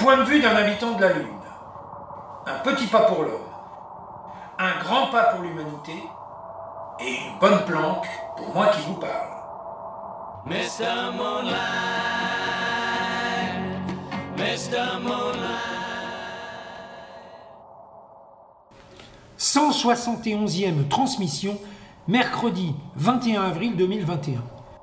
point de vue d'un habitant de la Lune. Un petit pas pour l'homme, un grand pas pour l'humanité, et une bonne planque pour moi qui vous parle. Mr. Moonlight, Mr. Moonlight. 171e transmission, mercredi 21 avril 2021.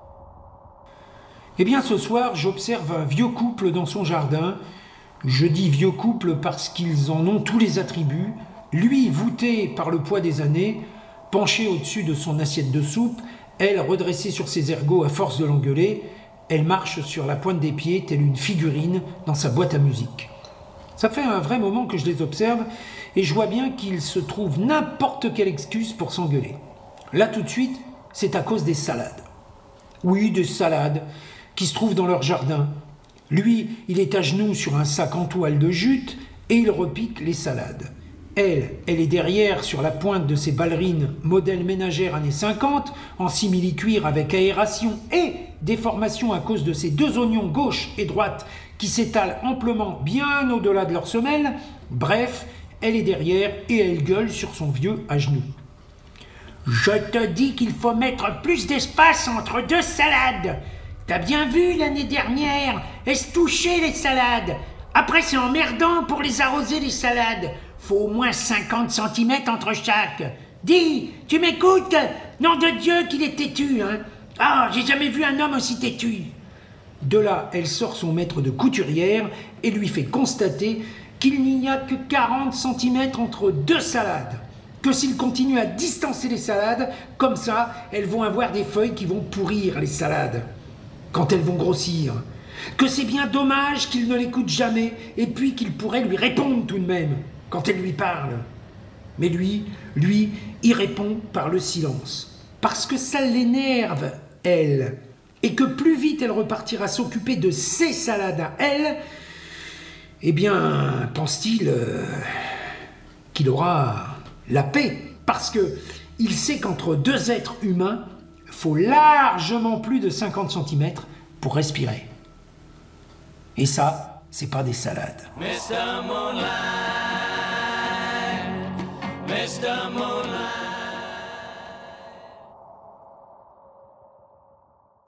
Eh bien ce soir, j'observe un vieux couple dans son jardin. Je dis vieux couple parce qu'ils en ont tous les attributs. Lui, voûté par le poids des années, penché au-dessus de son assiette de soupe, elle redressée sur ses ergots à force de l'engueuler, elle marche sur la pointe des pieds telle une figurine dans sa boîte à musique. Ça fait un vrai moment que je les observe et je vois bien qu'ils se trouvent n'importe quelle excuse pour s'engueuler. Là tout de suite, c'est à cause des salades. Oui, des salades qui se trouvent dans leur jardin. Lui, il est à genoux sur un sac en toile de jute et il repique les salades. Elle est derrière sur la pointe de ses ballerines modèle ménagère années 50 en simili-cuir avec aération et déformation à cause de ses deux oignons gauche et droite qui s'étalent amplement bien au-delà de leurs semelles. Bref, elle est derrière et elle gueule sur son vieux à genoux. Je te dis qu'il faut mettre plus d'espace entre deux salades. T'as bien vu l'année dernière, elles se touchaient les salades. Après c'est emmerdant pour les arroser les salades. Faut au moins 50 cm entre chaque. Dis, tu m'écoutes? Nom de Dieu qu'il est têtu, hein. Ah, j'ai jamais vu un homme aussi têtu. De là, elle sort son maître de couturière et lui fait constater qu'il n'y a que 40 cm entre deux salades. Que s'il continue à distancer les salades, comme ça, elles vont avoir des feuilles qui vont pourrir les salades quand elles vont grossir. Que c'est bien dommage qu'il ne l'écoute jamais et puis qu'il pourrait lui répondre tout de même quand elle lui parle. Mais lui, il répond par le silence. Parce que ça l'énerve, elle. Et que plus vite elle repartira s'occuper de ses salades à elle, eh bien, pense-t-il qu'il aura la paix. Parce que il sait qu'entre deux êtres humains, il faut largement plus de 50 cm pour respirer. Et ça, c'est pas des salades. Mr. Moonlight, Mr. Moonlight.